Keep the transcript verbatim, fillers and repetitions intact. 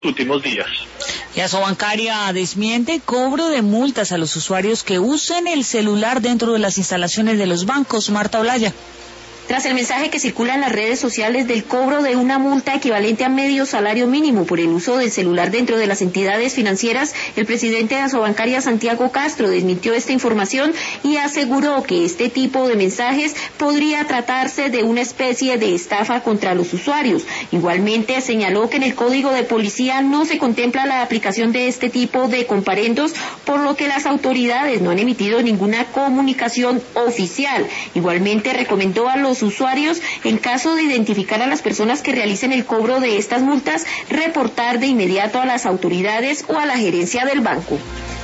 últimos días. Y Asobancaria desmiente cobro de multas a los usuarios que usen el celular dentro de las instalaciones de los bancos. Marta Olaya. Tras el mensaje que circula en las redes sociales del cobro de una multa equivalente a medio salario mínimo por el uso del celular dentro de las entidades financieras, el presidente de Asobancaria, Santiago Castro, desmintió esta información y aseguró que este tipo de mensajes podría tratarse de una especie de estafa contra los usuarios. Igualmente señaló que en el Código de Policía no se contempla la aplicación de este tipo de comparendos, por lo que las autoridades no han emitido ninguna comunicación oficial. Igualmente recomendó a los usuarios, en caso de identificar a las personas que realicen el cobro de estas multas, reportar de inmediato a las autoridades o a la gerencia del banco.